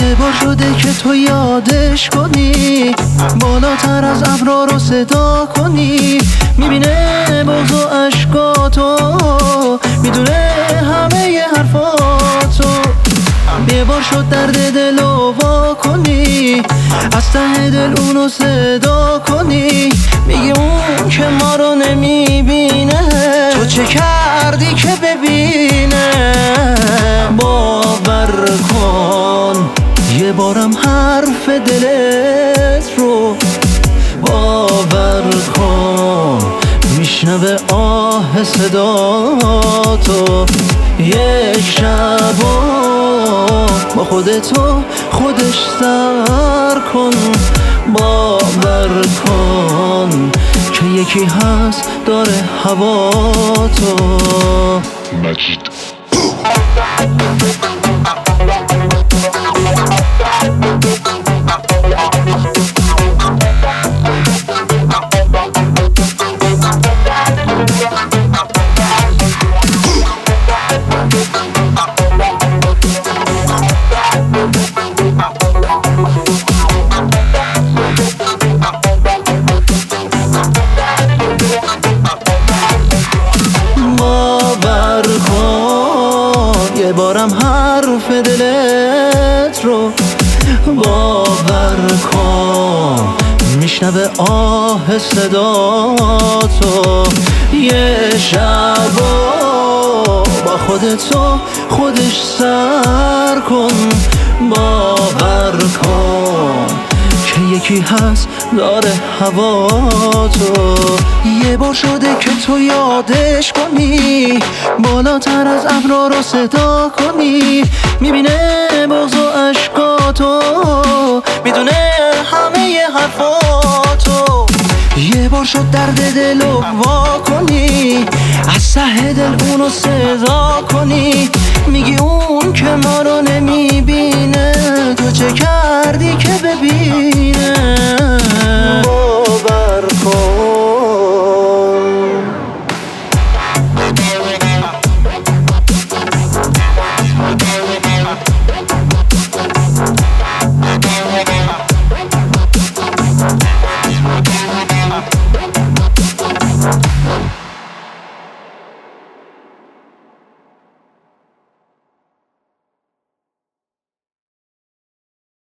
یه بار شده که تو یادش کنی، بالاتر از ابرا رو صدا کنی. میبینه بغض و عشقاتو، میدونه همه حرفاتو. یه بار شد درد دلو وا کنی، از ته دل اونو صدا کنی. میگه اون که ما رو نمیبینه، تو چه کردی که ببینه؟ باور کن یه بارم حرف دلت رو باور کن، میشنوه آه صداتو. یک شبا با خودتو خودش سر کن، باور کن که یکی هست داره هواتو. مجید باور کن یه بارم حرف دلت رو باور کن، میشنوه آه صداتو. یه شبا با خودتو خودش سر کن، باور کن که یکی هست داره هواتو. یه بار شده که تو یادش کنی، بالاتر از ابرا رو صدا کنی. میبینه بغض و عشقاتو، میدونه همه حرفاتو. یه بار شد درد دلو وا کنی، از ته دل اونو صدا کنی. میگی اون که ما رو نمیبینه، تو چه کردی که ببینه؟ باور کن